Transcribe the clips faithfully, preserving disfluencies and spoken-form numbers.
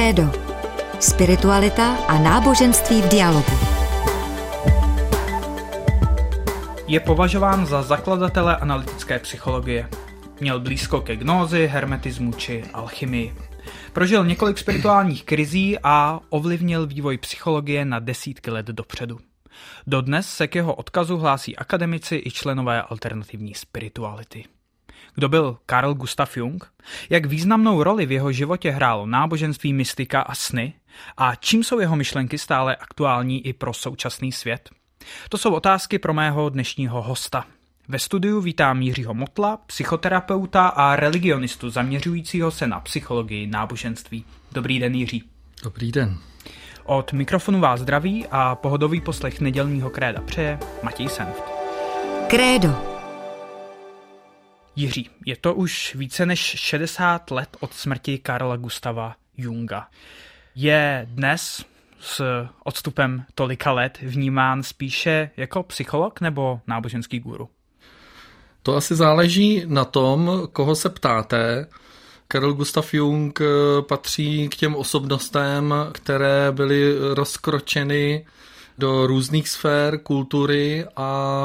Krédo. Spiritualita a náboženství v dialogu. Je považován za zakladatele analytické psychologie. Měl blízko ke gnózi, hermetismu či alchymii. Prožil několik spirituálních krizí a ovlivnil vývoj psychologie na desítky let dopředu. Dodnes se k jeho odkazu hlásí akademici i členové alternativní spirituality. Kdo byl Carl Gustav Jung? Jak významnou roli v jeho životě hrálo náboženství, mystika a sny? A čím jsou jeho myšlenky stále aktuální i pro současný svět? To jsou otázky pro mého dnešního hosta. Ve studiu vítám Jiřího Motla, psychoterapeuta a religionistu zaměřujícího se na psychologii náboženství. Dobrý den, Jiří. Dobrý den. Od mikrofonu vás zdraví a pohodový poslech nedělního Kréda přeje Matěj Senft. Krédo. Jiří, je to už více než šedesát let od smrti Carla Gustava Junga. Je dnes s odstupem tolika let vnímán spíše jako psycholog nebo náboženský guru? To asi záleží na tom, koho se ptáte. Carl Gustav Jung patří k těm osobnostem, které byly rozkročeny do různých sfér kultury a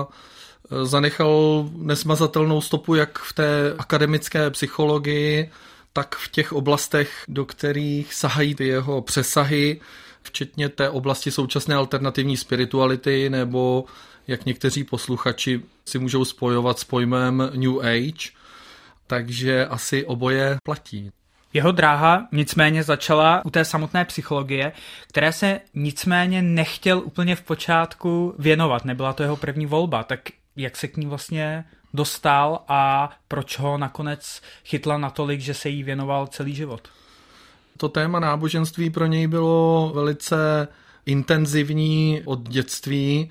zanechal nesmazatelnou stopu jak v té akademické psychologii, tak v těch oblastech, do kterých sahají ty jeho přesahy, včetně té oblasti současné alternativní spirituality, nebo jak někteří posluchači si můžou spojovat s pojmem New Age, takže asi oboje platí. Jeho dráha nicméně začala u té samotné psychologie, které se nicméně nechtěl úplně v počátku věnovat, nebyla to jeho první volba, tak jak se k ní vlastně dostal a proč ho nakonec chytla natolik, že se jí věnoval celý život? To téma náboženství pro něj bylo velice intenzivní od dětství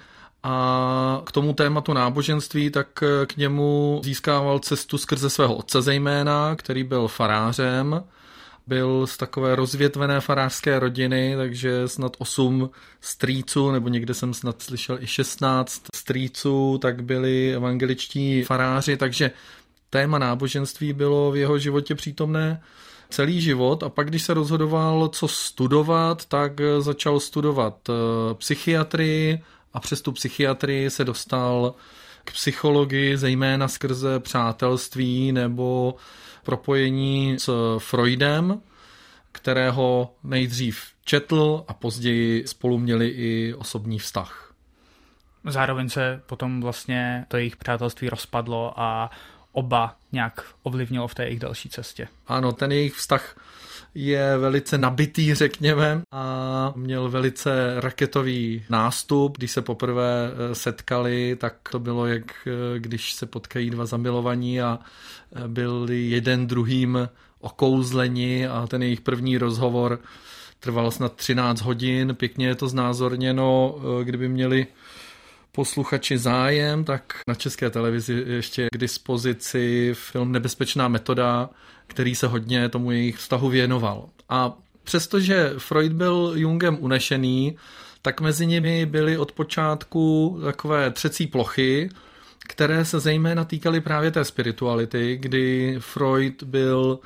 a k tomu tématu náboženství tak k němu získával cestu skrze svého otce zejména, který byl farářem. Byl z takové rozvětvené farářské rodiny, takže snad osm strýců, nebo někde jsem snad slyšel i šestnáct strýců, tak byli evangeličtí faráři, takže téma náboženství bylo v jeho životě přítomné celý život a pak, když se rozhodoval, co studovat, tak začal studovat psychiatrii a přes tu psychiatrii se dostal k psychologii, zejména skrze přátelství nebo propojení s Freudem, kterého nejdřív četl a později spolu měli i osobní vztah. Zároveň se potom vlastně to jejich přátelství rozpadlo a oba nějak ovlivnilo v té jejich další cestě. Ano, ten jejich vztah je velice nabitý, řekněme, a měl velice raketový nástup. Když se poprvé setkali, tak to bylo, jak když se potkají dva zamilovaní a byli jeden druhým okouzleni a ten jejich první rozhovor trval snad třináct hodin. Pěkně je to znázorněno, kdyby měli posluchači zájem, tak na České televizi ještě k dispozici film Nebezpečná metoda, který se hodně tomu jejich vztahu věnoval. A přestože Freud byl Jungem unešený, tak mezi nimi byly od počátku takové třecí plochy, které se zejména týkaly právě té spirituality, kdy Freud byl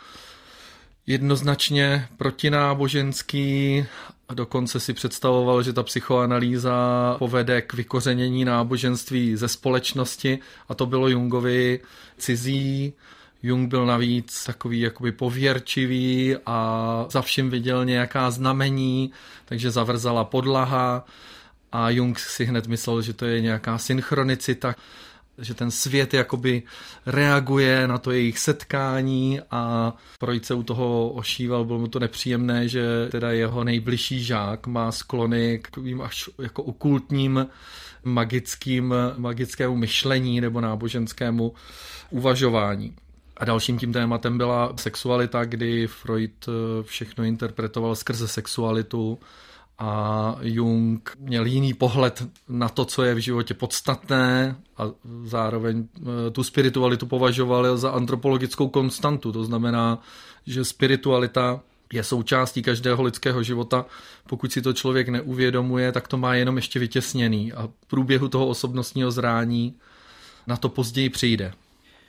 jednoznačně protináboženský a dokonce si představoval, že ta psychoanalýza povede k vykořenění náboženství ze společnosti a to bylo Jungovi cizí. Jung byl navíc takový jakoby pověrčivý a za vším viděl nějaká znamení, takže zavrzala podlaha a Jung si hned myslel, že to je nějaká synchronicita, že ten svět jakoby reaguje na to jejich setkání a Freud se u toho ošíval, bylo mu to nepříjemné, že teda jeho nejbližší žák má sklony k takovým až jako okultním magickým, magickému myšlení nebo náboženskému uvažování. A dalším tím tématem byla sexualita, kdy Freud všechno interpretoval skrze sexualitu a Jung měl jiný pohled na to, co je v životě podstatné a zároveň tu spiritualitu považoval za antropologickou konstantu. To znamená, že spiritualita je součástí každého lidského života. Pokud si to člověk neuvědomuje, tak to má jenom ještě vytěsněný a v průběhu toho osobnostního zrání na to později přijde.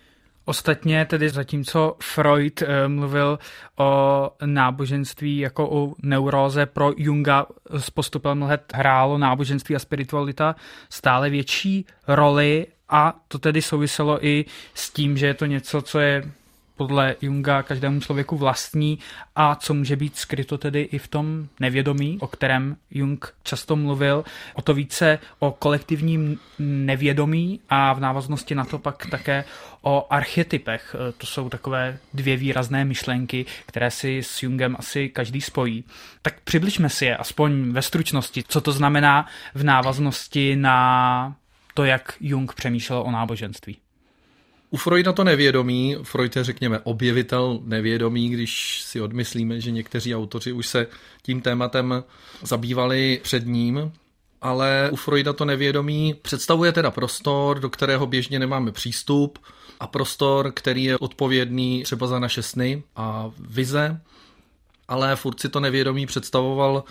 Ostatně tedy zatímco Freud mluvil o náboženství jako o neuróze, pro Junga s postupem let hrálo náboženství a spiritualita stále větší roli a to tedy souviselo i s tím, že je to něco, co je podle Junga každému člověku vlastní a co může být skryto tedy i v tom nevědomí, o kterém Jung často mluvil, o to více o kolektivním nevědomí a v návaznosti na to pak také o archetypech. To jsou takové dvě výrazné myšlenky, které si s Jungem asi každý spojí. Tak přibližme si je aspoň ve stručnosti, co to znamená v návaznosti na to, jak Jung přemýšlel o náboženství. U Freuda to nevědomí, Freud je, řekněme, objevitel nevědomí, když si odmyslíme, že někteří autoři už se tím tématem zabývali před ním, ale u Freuda to nevědomí představuje teda prostor, do kterého běžně nemáme přístup a prostor, který je odpovědný třeba za naše sny a vize, ale furt si to nevědomí představoval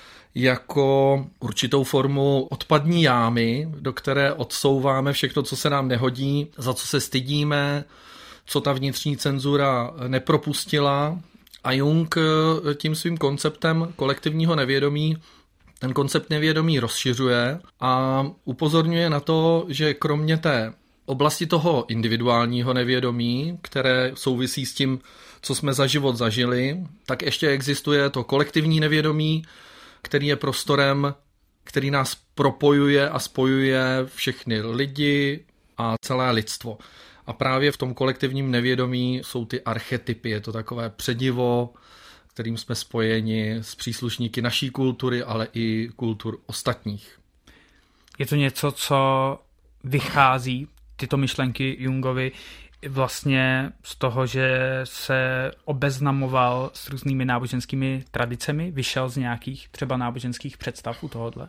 jako určitou formu odpadní jámy, do které odsouváme všechno, co se nám nehodí, za co se stydíme, co ta vnitřní cenzura nepropustila. A Jung tím svým konceptem kolektivního nevědomí ten koncept nevědomí rozšiřuje a upozorňuje na to, že kromě té oblasti toho individuálního nevědomí, které souvisí s tím, co jsme za život zažili, tak ještě existuje to kolektivní nevědomí, který je prostorem, který nás propojuje a spojuje všechny lidi a celé lidstvo. A právě v tom kolektivním nevědomí jsou ty archetypy, je to takové předivo, kterým jsme spojeni s příslušníky naší kultury, ale i kultur ostatních. Je to něco, co vychází, tyto myšlenky Jungovy, vlastně z toho, že se obeznamoval s různými náboženskými tradicemi, vyšel z nějakých třeba náboženských představ u tohohle?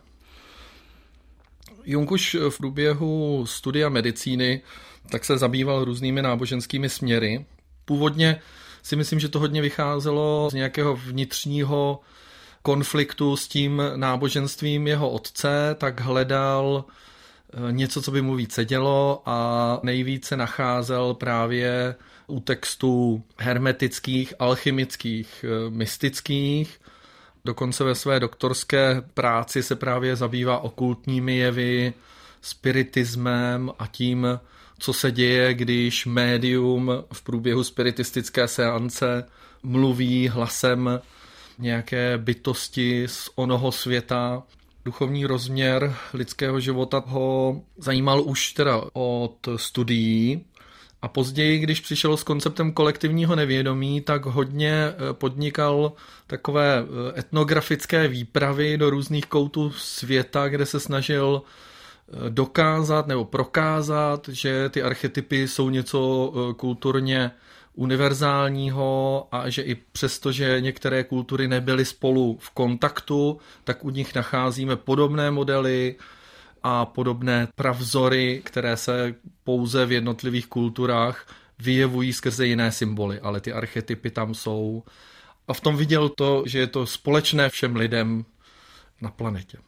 Jung už v průběhu studia medicíny tak se zabýval různými náboženskými směry. Původně si myslím, že to hodně vycházelo z nějakého vnitřního konfliktu s tím náboženstvím jeho otce, tak hledal něco, co by mu více dělo a nejvíce nacházel právě u textů hermetických, alchymických, mystických. Dokonce ve své doktorské práci se právě zabývá okultními jevy, spiritismem a tím, co se děje, když médium v průběhu spiritistické seance mluví hlasem nějaké bytosti z onoho světa. Duchovní rozměr lidského života ho zajímal už teda od studií a později, když přišel s konceptem kolektivního nevědomí, tak hodně podnikal takové etnografické výpravy do různých koutů světa, kde se snažil dokázat nebo prokázat, že ty archetypy jsou něco kulturně univerzálního a že i přesto, že některé kultury nebyly spolu v kontaktu, tak u nich nacházíme podobné modely a podobné pravzory, které se pouze v jednotlivých kulturách vyjevují skrze jiné symboly, ale ty archetypy tam jsou. A v tom viděl to, že je to společné všem lidem na planetě.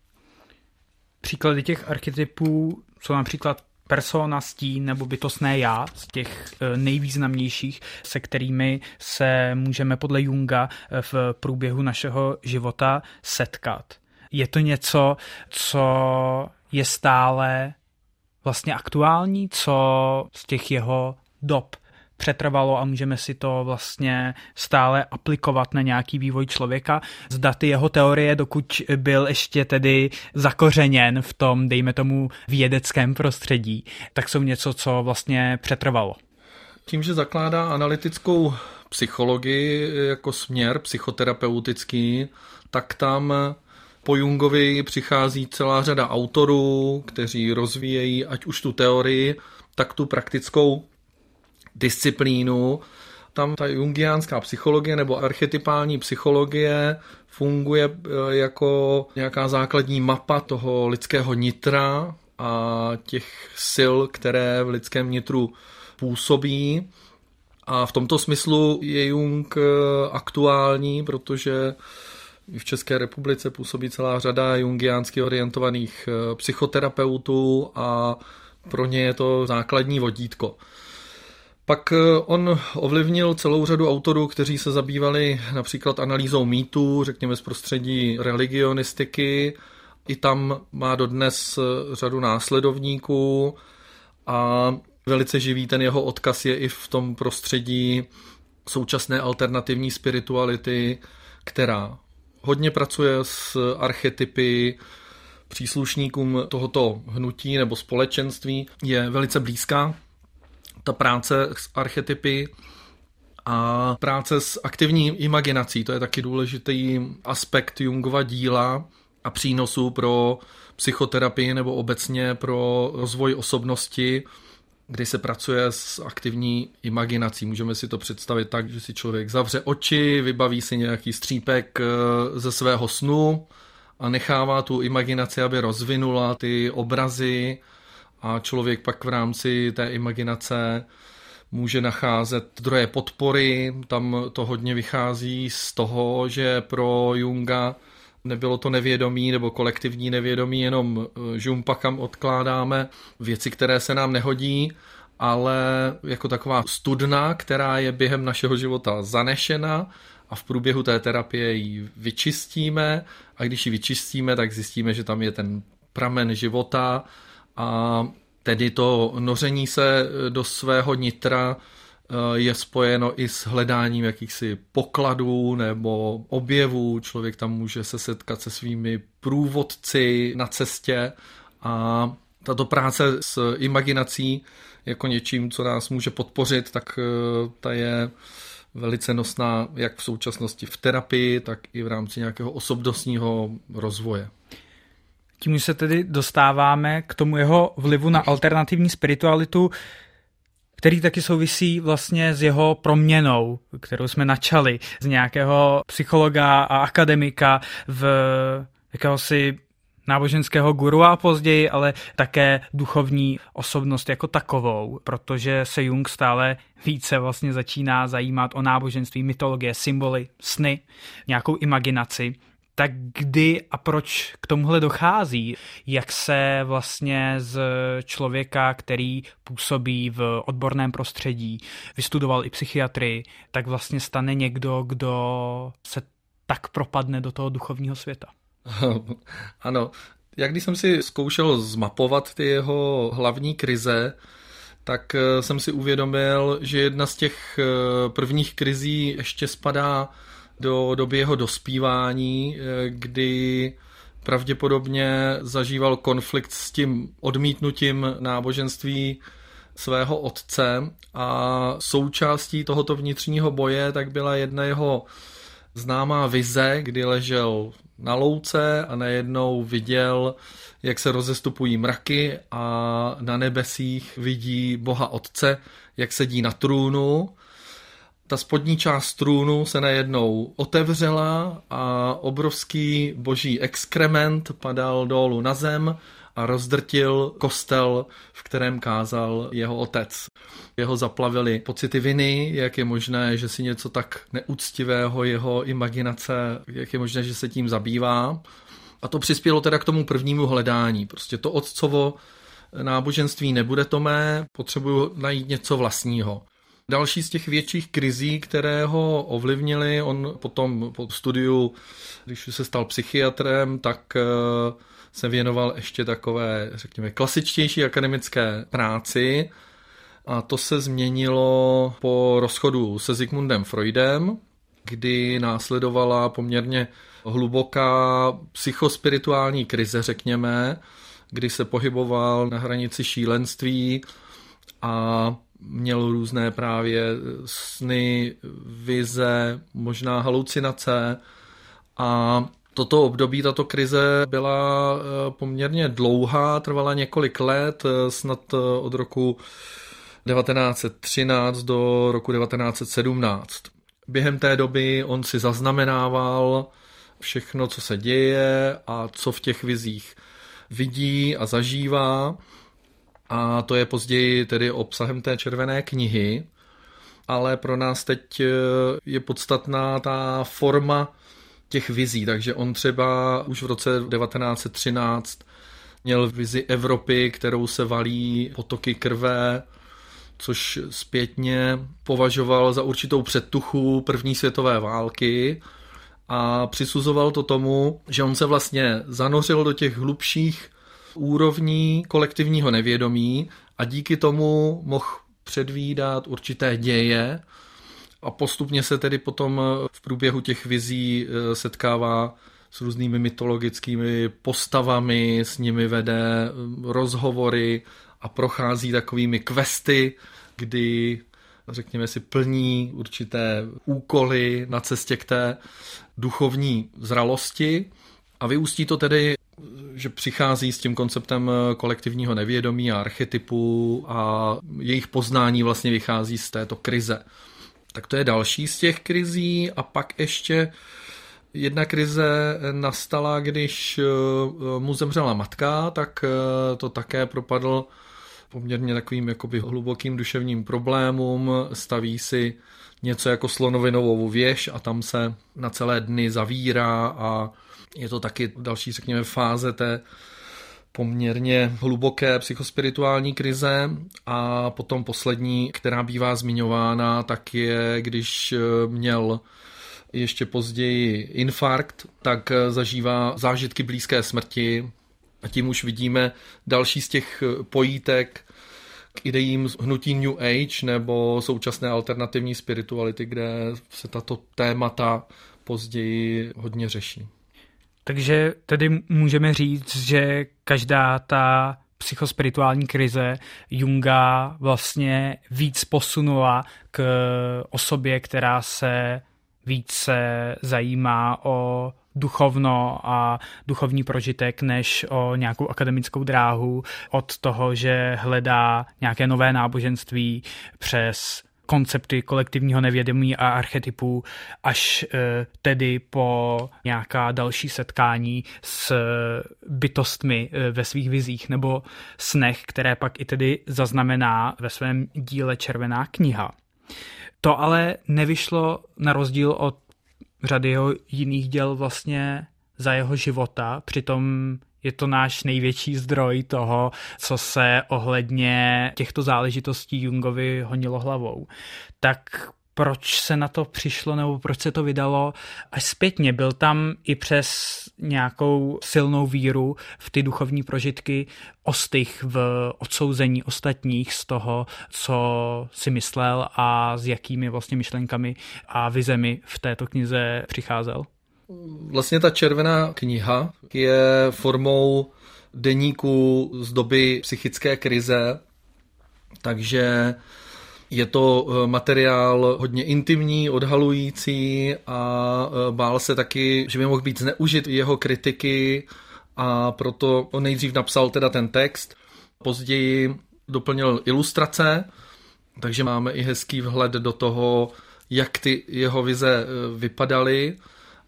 Příklady těch archetypů jsou například persona, stín nebo bytostné já, z těch nejvýznamnějších, se kterými se můžeme podle Junga v průběhu našeho života setkat. Je to něco, co je stále vlastně aktuální, co z těch jeho dob přetrvalo a můžeme si to vlastně stále aplikovat na nějaký vývoj člověka. Zda ty jeho teorie, dokud byl ještě tedy zakořeněn v tom, dejme tomu, vědeckém prostředí, tak jsou něco, co vlastně přetrvalo. Tím, že zakládá analytickou psychologii jako směr psychoterapeutický, tak tam po Jungovi přichází celá řada autorů, kteří rozvíjejí ať už tu teorii, tak tu praktickou disciplínu. Tam ta jungiánská psychologie nebo archetypální psychologie funguje jako nějaká základní mapa toho lidského nitra a těch sil, které v lidském nitru působí. A v tomto smyslu je Jung aktuální, protože v České republice působí celá řada jungiánsky orientovaných psychoterapeutů a pro ně je to základní vodítko. Pak on ovlivnil celou řadu autorů, kteří se zabývali například analýzou mýtů, řekněme z prostředí religionistiky. I tam má dodnes řadu následovníků a velice živý ten jeho odkaz je i v tom prostředí současné alternativní spirituality, která hodně pracuje s archetypy, příslušníkům tohoto hnutí nebo společenství je velice blízká. Ta práce s archetypy a práce s aktivní imaginací, to je taky důležitý aspekt Jungova díla a přínosu pro psychoterapii nebo obecně pro rozvoj osobnosti, kdy se pracuje s aktivní imaginací. Můžeme si to představit tak, že si člověk zavře oči, vybaví si nějaký střípek ze svého snu a nechává tu imaginaci, aby rozvinula ty obrazy a člověk pak v rámci té imaginace může nacházet zdroje podpory. Tam to hodně vychází z toho, že pro Junga nebylo to nevědomí nebo kolektivní nevědomí, jenom žumpa, kam odkládáme věci, které se nám nehodí, ale jako taková studna, která je během našeho života zanešena a v průběhu té terapie ji vyčistíme a když ji vyčistíme, tak zjistíme, že tam je ten pramen života a tedy to noření se do svého nitra je spojeno i s hledáním jakýchsi pokladů nebo objevů. Člověk tam může se setkat se svými průvodci na cestě a tato práce s imaginací jako něčím, co nás může podpořit, tak ta je velice nosná jak v současnosti v terapii, tak i v rámci nějakého osobnostního rozvoje. Tím se tedy dostáváme k tomu jeho vlivu na alternativní spiritualitu, který taky souvisí vlastně s jeho proměnou, kterou jsme načali z nějakého psychologa a akademika v jakéhosi náboženského guru a později, ale také duchovní osobnost jako takovou, protože se Jung stále více vlastně začíná zajímat o náboženství, mytologie, symboly, sny, nějakou imaginaci. Tak kdy a proč k tomuhle dochází? Jak se vlastně z člověka, který působí v odborném prostředí, vystudoval i psychiatrii, tak vlastně stane někdo, kdo se tak propadne do toho duchovního světa? Ano, jak když jsem si zkoušel zmapovat ty jeho hlavní krize, tak jsem si uvědomil, že jedna z těch prvních krizí ještě spadá do doby jeho dospívání, kdy pravděpodobně zažíval konflikt s tím odmítnutím náboženství svého otce a součástí tohoto vnitřního boje tak byla jedna jeho známá vize, kdy ležel na louce a najednou viděl, jak se rozestupují mraky a na nebesích vidí Boha Otce, jak sedí na trůnu. Ta spodní část trůnu se najednou otevřela a obrovský boží exkrement padal dolů na zem a rozdrtil kostel, v kterém kázal jeho otec. Jeho zaplavily pocity viny, jak je možné, že si něco tak neúctivého jeho imaginace, jak je možné, že se tím zabývá. A to přispělo teda k tomu prvnímu hledání. Prostě to otcovo náboženství nebude to mé, potřebuju najít něco vlastního. Další z těch větších krizí, které ho ovlivnily, on potom po studiu, když se stal psychiatrem, tak se věnoval ještě takové, řekněme, klasičtější akademické práci a to se změnilo po rozchodu se Sigmundem Freudem, kdy následovala poměrně hluboká psychospirituální krize, řekněme, kdy se pohyboval na hranici šílenství a měl různé právě sny, vize, možná halucinace a toto období, tato krize byla poměrně dlouhá, trvala několik let, snad od roku devatenáct set třináct do roku devatenáct set sedmnáct. Během té doby on si zaznamenával všechno, co se děje a co v těch vizích vidí a zažívá. A to je později tedy obsahem té červené knihy. Ale pro nás teď je podstatná ta forma těch vizí, takže on třeba už v roce devatenáct set třináct měl vizi Evropy, kterou se valí potoky krve, což zpětně považoval za určitou předtuchu první světové války a přisuzoval to tomu, že on se vlastně zanořil do těch hlubších úrovní kolektivního nevědomí a díky tomu mohl předvídat určité děje a postupně se tedy potom v průběhu těch vizí setkává s různými mytologickými postavami, s nimi vede rozhovory a prochází takovými questy, kdy, řekněme si, plní určité úkoly na cestě k té duchovní zralosti a vyústí to tedy, že přichází s tím konceptem kolektivního nevědomí a archetypů a jejich poznání vlastně vychází z této krize. Tak to je další z těch krizí a pak ještě jedna krize nastala, když mu zemřela matka, tak to také propadl poměrně takovým jakoby hlubokým duševním problémům, staví si něco jako slonovinovou věž a tam se na celé dny zavírá a je to taky další, řekněme, fáze té poměrně hluboké psychospirituální krize a potom poslední, která bývá zmiňována, tak je, když měl ještě později infarkt, tak zažívá zážitky blízké smrti a tím už vidíme další z těch pojítek k idejím hnutí New Age nebo současné alternativní spirituality, kde se tato témata později hodně řeší. Takže tedy můžeme říct, že každá ta psychospirituální krize Junga vlastně víc posunula k osobě, která se více zajímá o duchovno a duchovní prožitek než o nějakou akademickou dráhu, od toho, že hledá nějaké nové náboženství přes koncepty kolektivního nevědomí a archetypů, až e, tedy po nějaká další setkání s bytostmi e, ve svých vizích nebo snech, které pak i tedy zaznamená ve svém díle Červená kniha. To ale nevyšlo na rozdíl od řady jeho jiných děl vlastně za jeho života, přitom je to náš největší zdroj toho, co se ohledně těchto záležitostí Jungovi honilo hlavou. Tak proč se na to přišlo, nebo proč se to vydalo až zpětně? Byl tam i přes nějakou silnou víru v ty duchovní prožitky ostych v odsouzení ostatních z toho, co si myslel a s jakými vlastně myšlenkami a vizemi v této knize přicházel? Vlastně ta Červená kniha je formou deníku z doby psychické krize, takže je to materiál hodně intimní, odhalující a bál se taky, že by mohl být zneužit jeho kritiky a proto on nejdřív napsal teda ten text, později doplnil ilustrace, takže máme i hezký vhled do toho, jak ty jeho vize vypadaly.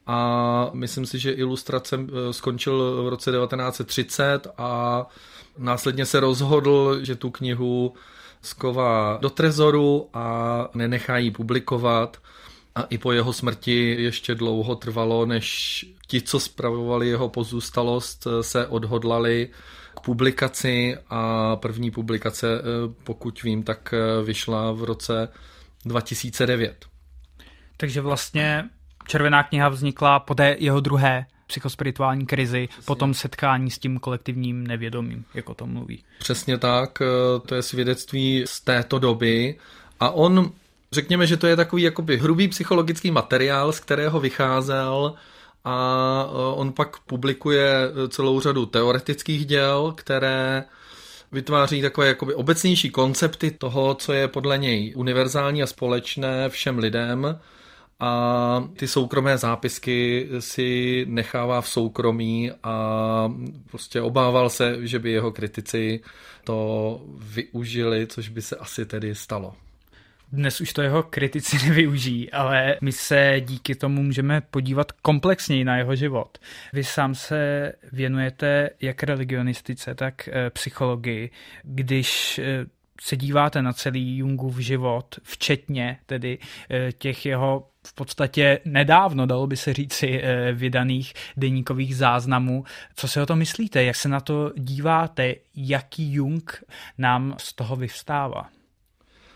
A myslím si, že ilustrace skončil v roce devatenáct set třicet a následně se rozhodl, že tu knihu schová do trezoru a nenechá ji publikovat. A i po jeho smrti ještě dlouho trvalo, než ti, co spravovali jeho pozůstalost, se odhodlali k publikaci a první publikace, pokud vím, tak vyšla v roce dva tisíce devět. Takže vlastně Červená kniha vznikla po té jeho druhé psychospirituální krizi, po tom setkání s tím kolektivním nevědomím, jak o tom mluví. Přesně tak, to je svědectví z této doby a on, řekněme, že to je takový jakoby hrubý psychologický materiál, z kterého vycházel a on pak publikuje celou řadu teoretických děl, které vytváří takové jakoby obecnější koncepty toho, co je podle něj univerzální a společné všem lidem. A ty soukromé zápisky si nechává v soukromí a prostě obával se, že by jeho kritici to využili, což by se asi tedy stalo. Dnes už to jeho kritici nevyužijí, ale my se díky tomu můžeme podívat komplexněji na jeho život. Vy sám se věnujete jak religionistice, tak psychologii. Když se díváte na celý Jungův život, včetně tedy těch jeho v podstatě nedávno, dalo by se říci, vydaných deníkových záznamů. Co si o to myslíte? Jak se na to díváte? Jaký Jung nám z toho vyvstává?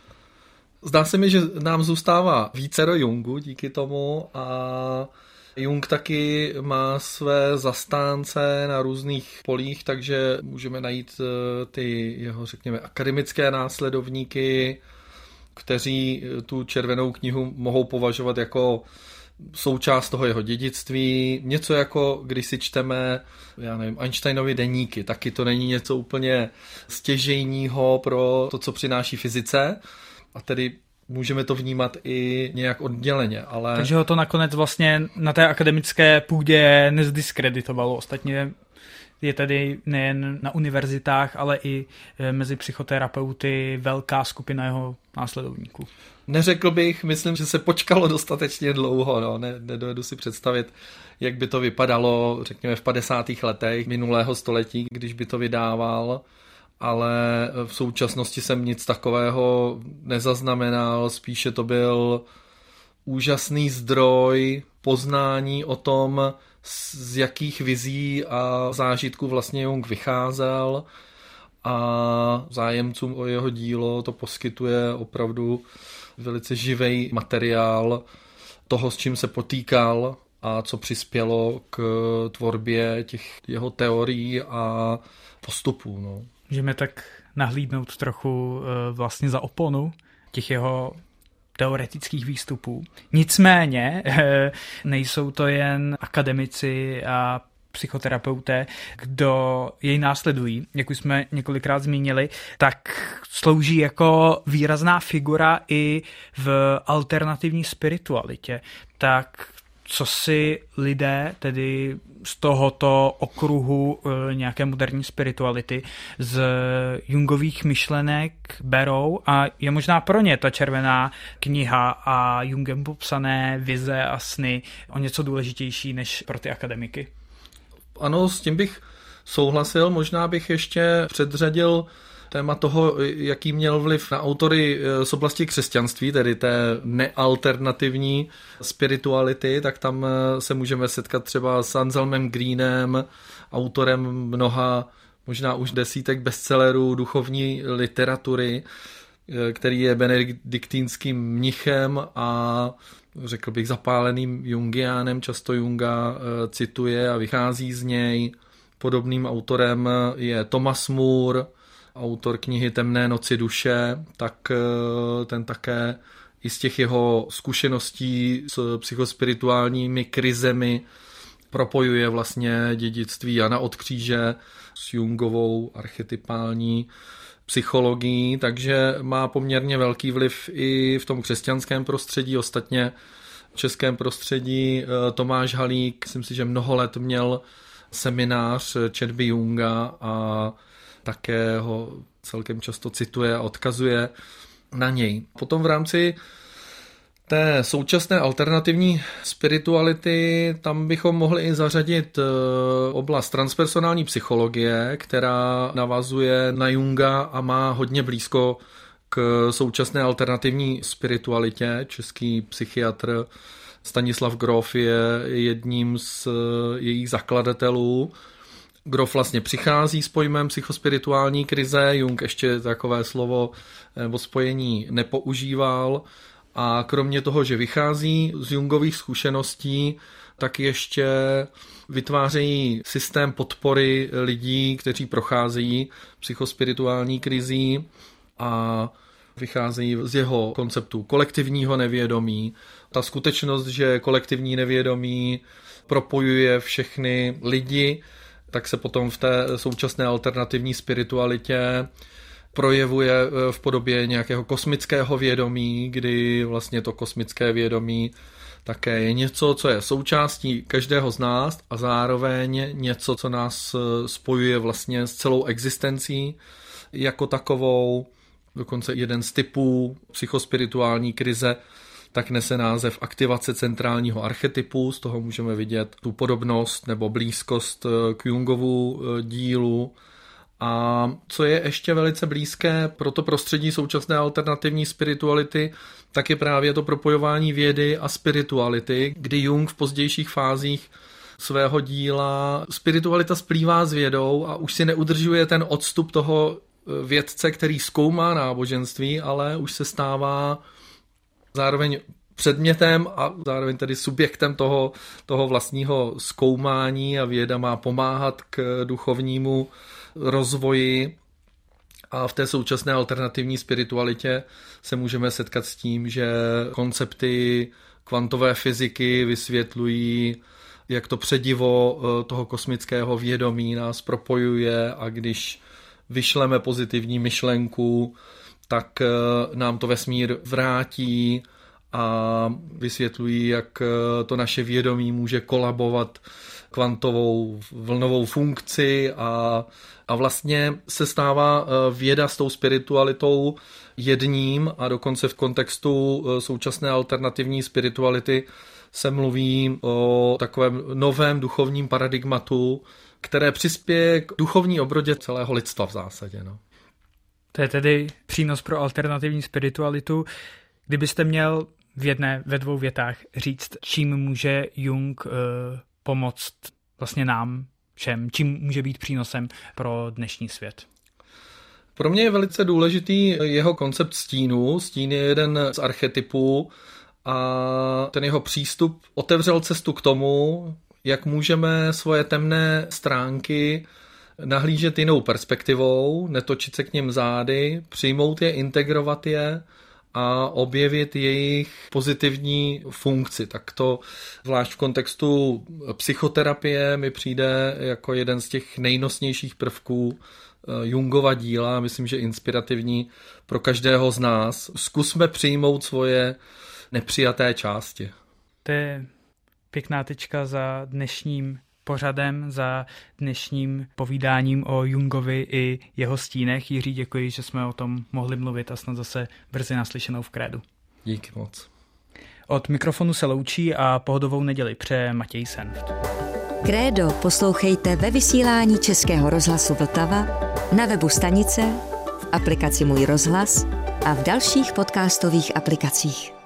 Zdá se mi, že nám zůstává vícero Jungu díky tomu a Jung taky má své zastánce na různých polích, takže můžeme najít ty jeho, řekněme, akademické následovníky, kteří tu červenou knihu mohou považovat jako součást toho jeho dědictví. Něco jako, když si čteme, já nevím, Einsteinovy deníky, taky to není něco úplně stěžejního pro to, co přináší fyzice. A tedy můžeme to vnímat i nějak odděleně, ale... Takže ho to nakonec vlastně na té akademické půdě nezdiskreditovalo. Ostatně je tady nejen na univerzitách, ale i mezi psychoterapeuty velká skupina jeho následovníků. Neřekl bych, myslím, že se počkalo dostatečně dlouho. No. Ne, nedovedu si představit, jak by to vypadalo, řekněme, v padesátých letech minulého století, když by to vydával. Ale v současnosti jsem nic takového nezaznamenal, spíše to byl úžasný zdroj poznání o tom, z jakých vizí a zážitků vlastně Jung vycházel a zájemcům o jeho dílo to poskytuje opravdu velice živý materiál toho, s čím se potýkal a co přispělo k tvorbě těch jeho teorií a postupů. No. Můžeme tak nahlídnout trochu vlastně za oponu těch jeho teoretických výstupů. Nicméně nejsou to jen akademici a psychoterapeuté, kdo jej následují, jak už jsme několikrát zmínili, tak slouží jako výrazná figura i v alternativní spiritualitě. Tak co si lidé tedy z tohoto okruhu e, nějaké moderní spirituality z Jungových myšlenek berou a je možná pro ně ta červená kniha a Jungem popsané vize a sny o něco důležitější než pro ty akademiky? Ano, s tím bych souhlasil, možná bych ještě předřadil téma toho, jaký měl vliv na autory z oblasti křesťanství, tedy té nealternativní spirituality, tak tam se můžeme setkat třeba s Anselmem Greenem, autorem mnoha, možná už desítek bestsellerů duchovní literatury, který je benediktínským mnichem a řekl bych zapáleným jungiánem, často Junga cituje a vychází z něj. Podobným autorem je Thomas Moore, autor knihy Temné noci duše, tak ten také i z těch jeho zkušeností s psychospirituálními krizemi propojuje vlastně dědictví Jana od Kříže s Jungovou archetypální psychologií, takže má poměrně velký vliv i v tom křesťanském prostředí, ostatně v českém prostředí. Tomáš Halík, myslím si, že mnoho let měl seminář četby Junga a také ho celkem často cituje a odkazuje na něj. Potom v rámci té současné alternativní spirituality tam bychom mohli i zařadit oblast transpersonální psychologie, která navazuje na Junga a má hodně blízko k současné alternativní spiritualitě. Český psychiatr Stanislav Grof je jedním z jejich zakladatelů. Grof vlastně přichází s pojmem psychospirituální krize, Jung ještě takové slovo nebo spojení nepoužíval a kromě toho, že vychází z Jungových zkušeností, tak ještě vytvářejí systém podpory lidí, kteří procházejí psychospirituální krizí a vycházejí z jeho konceptu kolektivního nevědomí. Ta skutečnost, že kolektivní nevědomí propojuje všechny lidi, tak se potom v té současné alternativní spiritualitě projevuje v podobě nějakého kosmického vědomí, kdy vlastně to kosmické vědomí také je něco, co je součástí každého z nás a zároveň něco, co nás spojuje vlastně s celou existencí jako takovou. Dokonce jeden z typů psychospirituální krize tak nese název aktivace centrálního archetypu, z toho můžeme vidět tu podobnost nebo blízkost k Jungovu dílu. A co je ještě velice blízké pro to prostředí současné alternativní spirituality, tak je právě to propojování vědy a spirituality, kdy Jung v pozdějších fázích svého díla spiritualita splývá s vědou a už si neudržuje ten odstup toho vědce, který zkoumá náboženství, ale už se stává zároveň předmětem a zároveň tedy subjektem toho, toho vlastního zkoumání a věda má pomáhat k duchovnímu rozvoji. A v té současné alternativní spiritualitě se můžeme setkat s tím, že koncepty kvantové fyziky vysvětlují, jak to předivo toho kosmického vědomí nás propojuje a když vyšleme pozitivní myšlenku, tak nám to vesmír vrátí a vysvětlují, jak to naše vědomí může kolabovat kvantovou vlnovou funkci a, a vlastně se stává věda s tou spiritualitou jedním a dokonce v kontextu současné alternativní spirituality se mluví o takovém novém duchovním paradigmatu, které přispěje k duchovní obrodě celého lidstva v zásadě. No. To je tedy přínos pro alternativní spiritualitu. Kdybyste měl v jedné, ve dvou větách říct, čím může Jung uh, pomoct vlastně nám všem, čím může být přínosem pro dnešní svět? Pro mě je velice důležitý jeho koncept stínu. Stín je jeden z archetypů a ten jeho přístup otevřel cestu k tomu, jak můžeme svoje temné stránky nahlížet jinou perspektivou, netočit se k nim zády, přijmout je, integrovat je a objevit jejich pozitivní funkci. Tak to zvlášť v kontextu psychoterapie mi přijde jako jeden z těch nejnosnějších prvků Jungova díla, myslím, že inspirativní pro každého z nás. Zkusme přijmout svoje nepřijaté části. To je pěkná tečka za dnešním pořadem, za dnešním povídáním o Jungovi i jeho stínech. Jiří, děkuji, že jsme o tom mohli mluvit a snad zase brzy naslyšenou v Krédu. Díky moc. Od mikrofonu se loučí a pohodovou neděli přeje Matěj Senft. Krédo poslouchejte ve vysílání Českého rozhlasu Vltava, na webu stanice, v aplikaci Můj rozhlas a v dalších podcastových aplikacích.